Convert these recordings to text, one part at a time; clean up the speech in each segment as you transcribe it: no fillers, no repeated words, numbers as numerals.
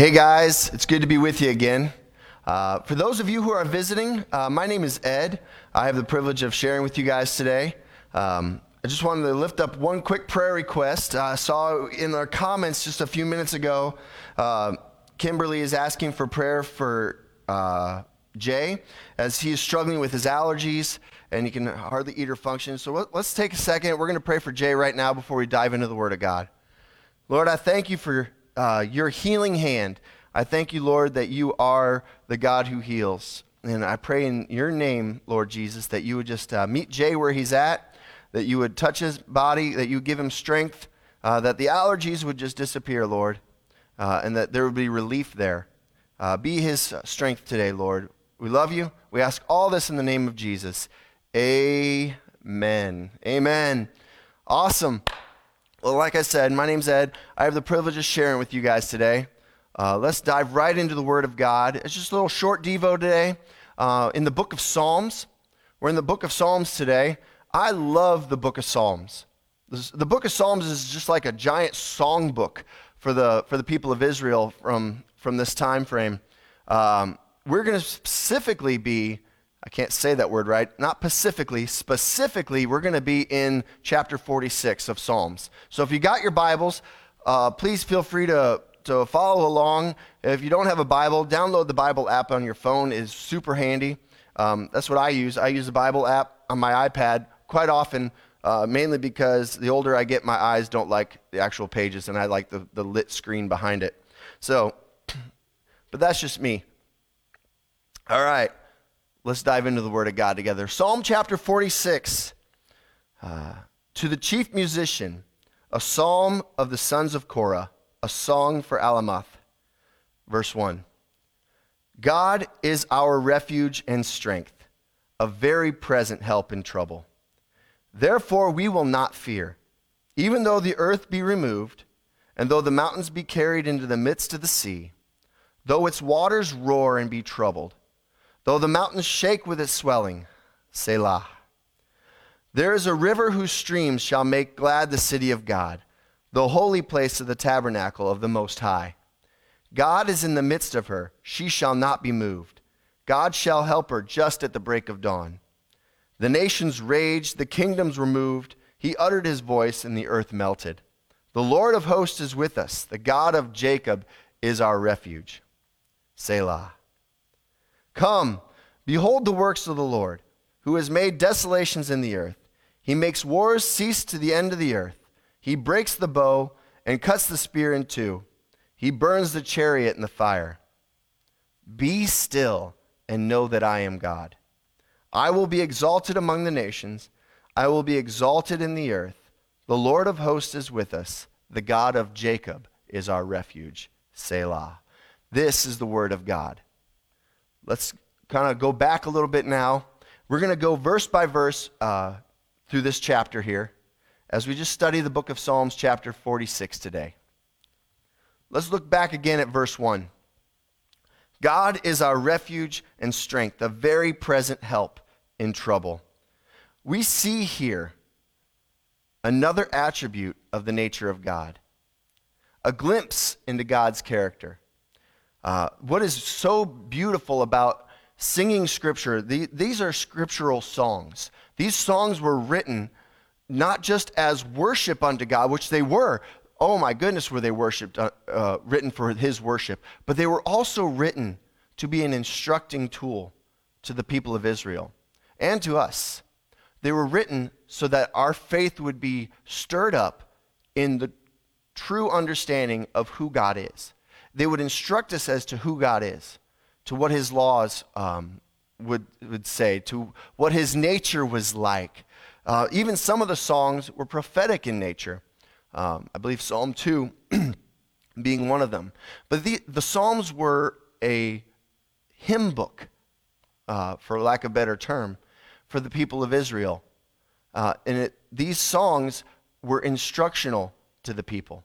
Hey guys, it's good to be with you again. For those of you who are visiting, my name is Ed. I have the privilege of sharing with you guys today. I just wanted to lift up one quick prayer request. I saw in our comments just a few minutes ago, Kimberly is asking for prayer for Jay as he is struggling with his allergies and he can hardly eat or function. So let's take a second. We're going to pray for Jay right now before we dive into the Word of God. Lord, I thank you for your healing hand. I thank you, Lord, that you are the God who heals. And I pray in your name, Lord Jesus, that you would just meet Jay where he's at, that you would touch his body, that you would give him strength, that the allergies would just disappear, Lord, and that there would be relief there. Be his strength today, Lord. We love you. We ask all this in the name of Jesus. Amen. Amen. Awesome. Well, like I said, my name's Ed. I have the privilege of sharing with you guys today. Let's dive right into the Word of God. It's just a little short devo today in the book of Psalms. We're in the book of Psalms today. I love the book of Psalms. The book of Psalms is just like a giant songbook for the people of Israel from this time frame. We're going to specifically be, I can't say that word right, not specifically, we're going to be in chapter 46 of Psalms. So if you got your Bibles, please feel free to follow along. If you don't have a Bible, download the Bible app on your phone. It's super handy. That's what I use. I use the Bible app on my iPad quite often, mainly because the older I get, my eyes don't like the actual pages, and I like the lit screen behind it. So, but that's just me. All right. Let's dive into the Word of God together. Psalm chapter 46. To the chief musician, a psalm of the sons of Korah, a song for Alamoth. Verse 1. God is our refuge and strength, a very present help in trouble. Therefore we will not fear, even though the earth be removed, and though the mountains be carried into the midst of the sea, though its waters roar and be troubled, though the mountains shake with its swelling. Selah. There is a river whose streams shall make glad the city of God, the holy place of the tabernacle of the Most High. God is in the midst of her. She shall not be moved. God shall help her just at the break of dawn. The nations raged, the kingdoms were moved. He uttered his voice, and the earth melted. The Lord of hosts is with us. The God of Jacob is our refuge. Selah. Come, behold the works of the Lord, who has made desolations in the earth. He makes wars cease to the end of the earth. He breaks the bow and cuts the spear in two. He burns the chariot in the fire. Be still and know that I am God. I will be exalted among the nations. I will be exalted in the earth. The Lord of hosts is with us. The God of Jacob is our refuge. Selah. This is the word of God. Let's kind of go back a little bit now. We're going to go verse by verse through this chapter here as we just study the book of Psalms chapter 46 today. Let's look back again at verse 1. God is our refuge and strength, a very present help in trouble. We see here another attribute of the nature of God, a glimpse into God's character. What is so beautiful about singing Scripture, these are scriptural songs. These songs were written not just as worship unto God, which they were. Oh my goodness, were they written for his worship. But they were also written to be an instructing tool to the people of Israel and to us. They were written so that our faith would be stirred up in the true understanding of who God is. They would instruct us as to who God is, to what his laws would say, to what his nature was like. Even some of the songs were prophetic in nature. I believe Psalm 2 being one of them. But the Psalms were a hymn book, for lack of a better term, for the people of Israel. These songs were instructional to the people.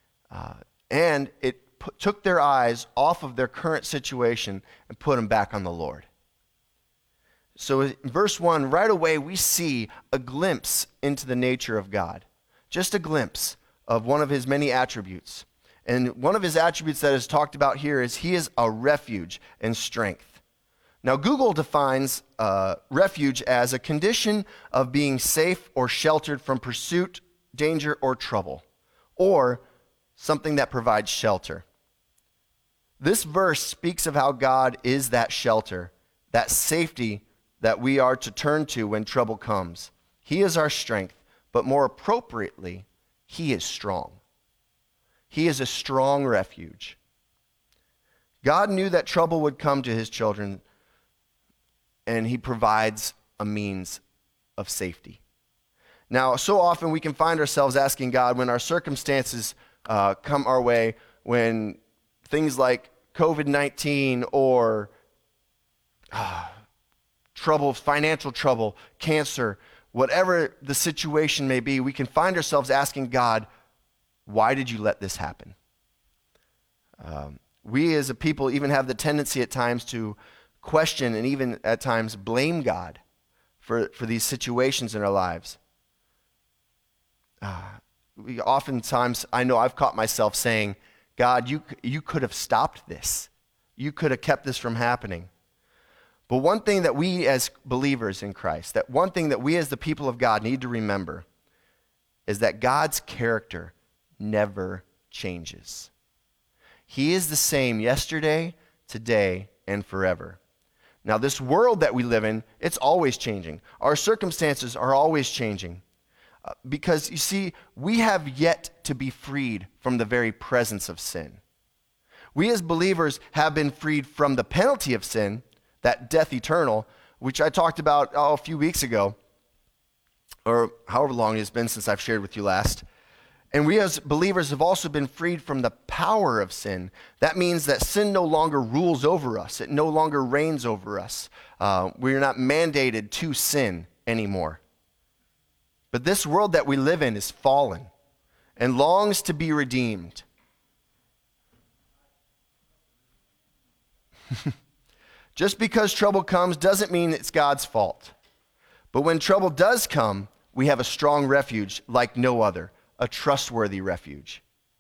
And it took their eyes off of their current situation and put them back on the Lord. So in verse 1, right away we see a glimpse into the nature of God. Just a glimpse of one of his many attributes. And one of his attributes that is talked about here is he is a refuge and strength. Now, Google defines refuge as a condition of being safe or sheltered from pursuit, danger, or trouble, or something that provides shelter. This verse speaks of how God is that shelter, that safety that we are to turn to when trouble comes. He is our strength, but more appropriately, he is strong. He is a strong refuge. God knew that trouble would come to his children, and he provides a means of safety. Now, so often we can find ourselves asking God when our circumstances come our way, when things like COVID-19 or trouble, financial trouble, cancer, whatever the situation may be, we can find ourselves asking God, why did you let this happen? We as a people even have the tendency at times to question and even at times blame God for these situations in our lives. Oftentimes, I know I've caught myself saying, God, you could have stopped this. You could have kept this from happening. But one thing that we as believers in Christ, that one thing that we as the people of God need to remember is that God's character never changes. He is the same yesterday, today, and forever. Now, this world that we live in, it's always changing. Our circumstances are always changing. Because, you see, we have yet to be freed from the very presence of sin. We as believers have been freed from the penalty of sin, that death eternal, which I talked about a few weeks ago, or however long it's been since I've shared with you last. And we as believers have also been freed from the power of sin. That means that sin no longer rules over us. It no longer reigns over us. We're not mandated to sin anymore. But this world that we live in is fallen and longs to be redeemed. Just because trouble comes doesn't mean it's God's fault. But when trouble does come, we have a strong refuge like no other, a trustworthy refuge.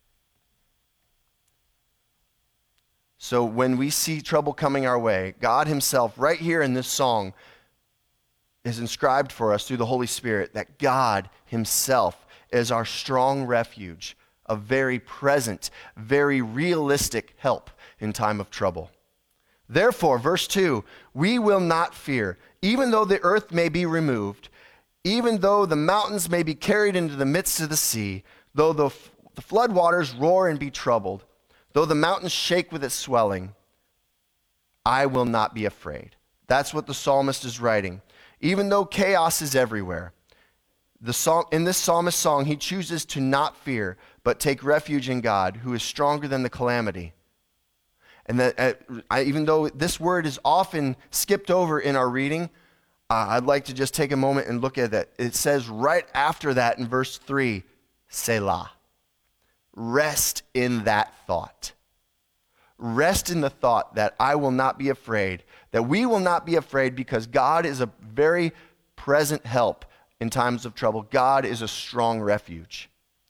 So when we see trouble coming our way, God himself, right here in this song, is inscribed for us through the Holy Spirit that God himself is our strong refuge, a very present, very realistic help in time of trouble. Therefore, verse 2, we will not fear, even though the earth may be removed, even though the mountains may be carried into the midst of the sea, though the flood waters roar and be troubled, though the mountains shake with its swelling, I will not be afraid. That's what the psalmist is writing. Even though chaos is everywhere, in this psalmist song, he chooses to not fear, but take refuge in God, who is stronger than the calamity. And that even though this word is often skipped over in our reading, I'd like to just take a moment and look at it. It says right after that in verse 3, Selah. Rest in that thought. Rest in the thought that I will not be afraid, that we will not be afraid because God is a very present help in times of trouble. God is a strong refuge.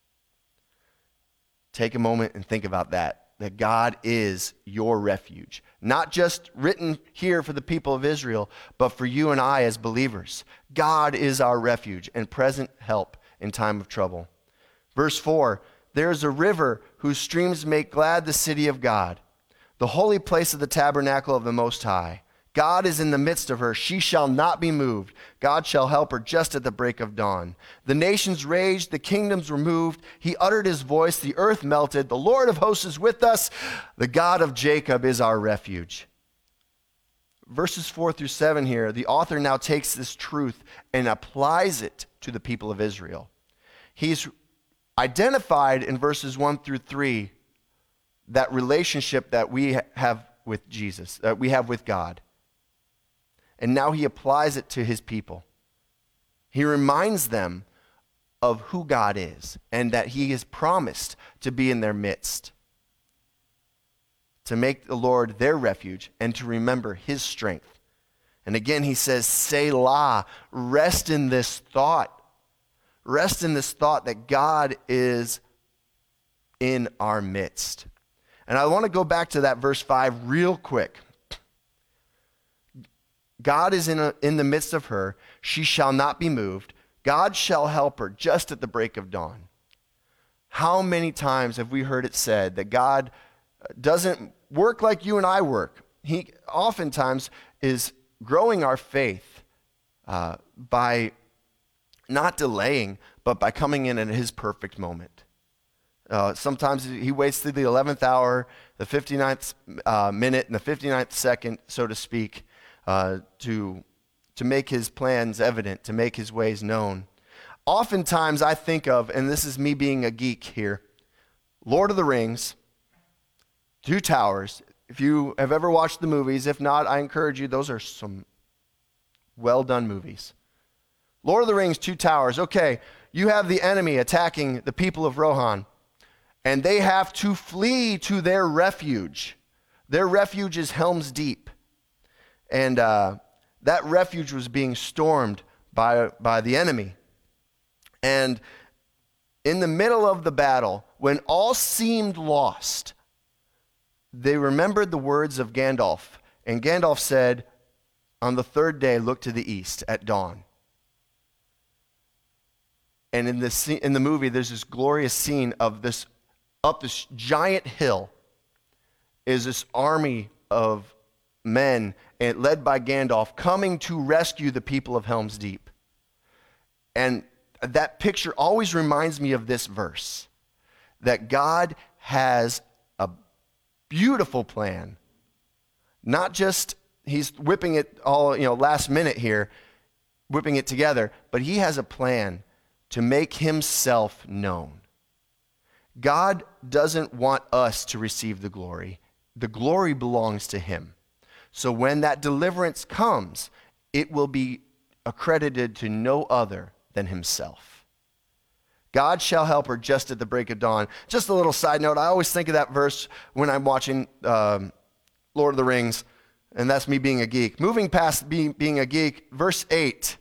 Take a moment and think about that God is your refuge. Not just written here for the people of Israel, but for you and I as believers. God is our refuge and present help in time of trouble. Verse 4, there is a river whose streams make glad the city of God, the holy place of the tabernacle of the Most High. God is in the midst of her. She shall not be moved. God shall help her just at the break of dawn. The nations raged, the kingdoms were moved. He uttered his voice, the earth melted. The Lord of hosts is with us. The God of Jacob is our refuge. Verses 4 through 7 here, the author now takes this truth and applies it to the people of Israel. He's identified in verses 1 through 3 that relationship that we have with Jesus, that we have with God. And now he applies it to his people. He reminds them of who God is and that he has promised to be in their midst, to make the Lord their refuge and to remember his strength. And again, he says, Selah, rest in this thought. Rest in this thought that God is in our midst. And I want to go back to that verse 5 real quick. God is in the midst of her. She shall not be moved. God shall help her just at the break of dawn. How many times have we heard it said that God doesn't work like you and I work? He oftentimes is growing our faith by not delaying, but by coming in at his perfect moment. Sometimes he waits through the 11th hour, the 59th minute, and the 59th second, so to speak, to make his plans evident, to make his ways known. Oftentimes I think of, and this is me being a geek here, Lord of the Rings, Two Towers. If you have ever watched the movies, if not, I encourage you, those are some well-done movies. Lord of the Rings, Two Towers. Okay, you have the enemy attacking the people of Rohan, and they have to flee to their refuge. Their refuge is Helm's Deep. And that refuge was being stormed by the enemy. And in the middle of the battle, when all seemed lost, they remembered the words of Gandalf. And Gandalf said, on the third day, look to the east at dawn. And in the movie, there's this glorious scene of this, up this giant hill is this army of men led by Gandalf coming to rescue the people of Helm's Deep. And that picture always reminds me of this verse, that God has a beautiful plan. Not just he's whipping it all, last minute here, whipping it together, but he has a plan to make himself known. God doesn't want us to receive the glory. The glory belongs to him. So when that deliverance comes, it will be accredited to no other than himself. God shall help her just at the break of dawn. Just a little side note, I always think of that verse when I'm watching Lord of the Rings, and that's me being a geek. Moving past being a geek, verse 8.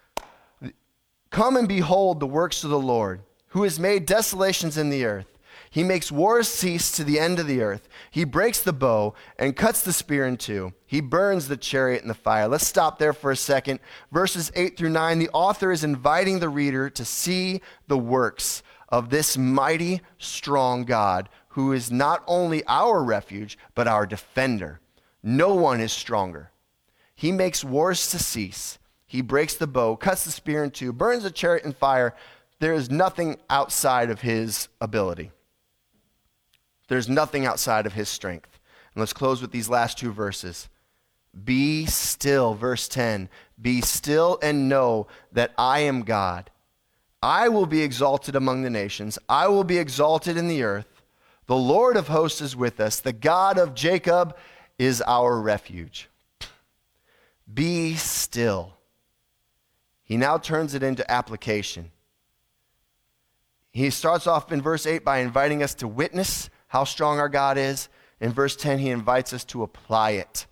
Come and behold the works of the Lord, who has made desolations in the earth. He makes wars cease to the end of the earth. He breaks the bow and cuts the spear in two. He burns the chariot in the fire. Let's stop there for a second. Verses 8 through 9, the author is inviting the reader to see the works of this mighty, strong God, who is not only our refuge, but our defender. No one is stronger. He makes wars to cease. He breaks the bow, cuts the spear in two, burns the chariot in fire. There is nothing outside of his ability. There's nothing outside of his strength. And let's close with these last two verses. Be still, verse 10. Be still and know that I am God. I will be exalted among the nations. I will be exalted in the earth. The Lord of hosts is with us. The God of Jacob is our refuge. Be still. He now turns it into application. He starts off in verse 8 by inviting us to witness how strong our God is. In verse 10, he invites us to apply it.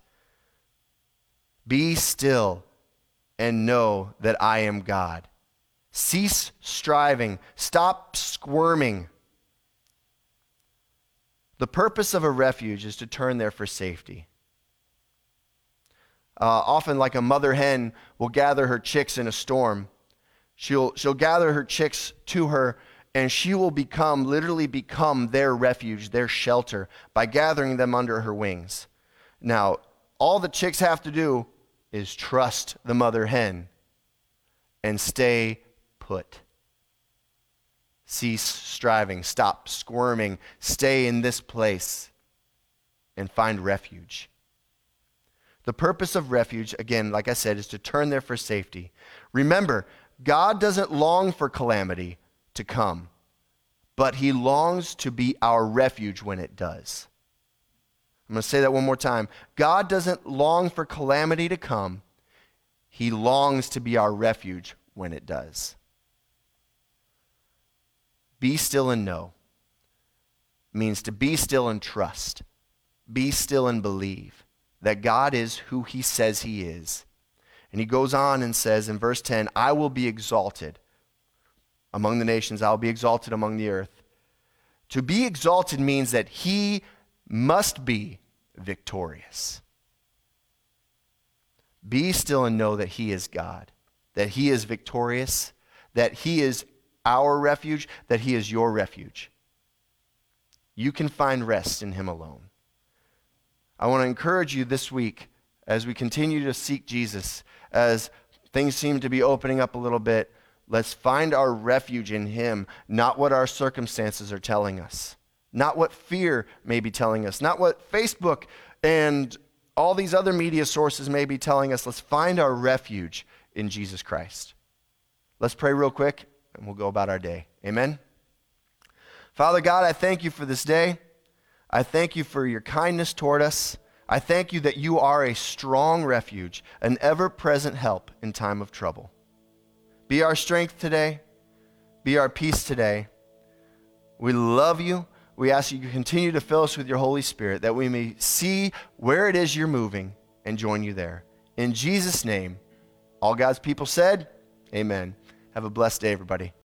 Be still and know that I am God. Cease striving. Stop squirming. The purpose of a refuge is to turn there for safety. Often, like a mother hen will gather her chicks in a storm. She'll gather her chicks to her, and she will literally become their refuge, their shelter, by gathering them under her wings. Now, all the chicks have to do is trust the mother hen and stay put. Cease striving, stop squirming, stay in this place and find refuge. The purpose of refuge, again, like I said, is to turn there for safety. Remember, God doesn't long for calamity to come, but he longs to be our refuge when it does. I'm going to say that one more time. God doesn't long for calamity to come. He longs to be our refuge when it does. Be still and know means to be still and trust. Be still and believe that God is who he says he is. And he goes on and says in verse 10, I will be exalted among the nations. I will be exalted among the earth. To be exalted means that he must be victorious. Be still and know that he is God, that he is victorious, that he is our refuge, that he is your refuge. You can find rest in him alone. I want to encourage you this week as we continue to seek Jesus, as things seem to be opening up a little bit, let's find our refuge in him, not what our circumstances are telling us, not what fear may be telling us, not what Facebook and all these other media sources may be telling us. Let's find our refuge in Jesus Christ. Let's pray real quick, and we'll go about our day. Amen? Father God, I thank you for this day. I thank you for your kindness toward us. I thank you that you are a strong refuge, an ever-present help in time of trouble. Be our strength today. Be our peace today. We love you. We ask you to continue to fill us with your Holy Spirit, that we may see where it is you're moving and join you there. In Jesus' name, all God's people said, amen. Have a blessed day, everybody.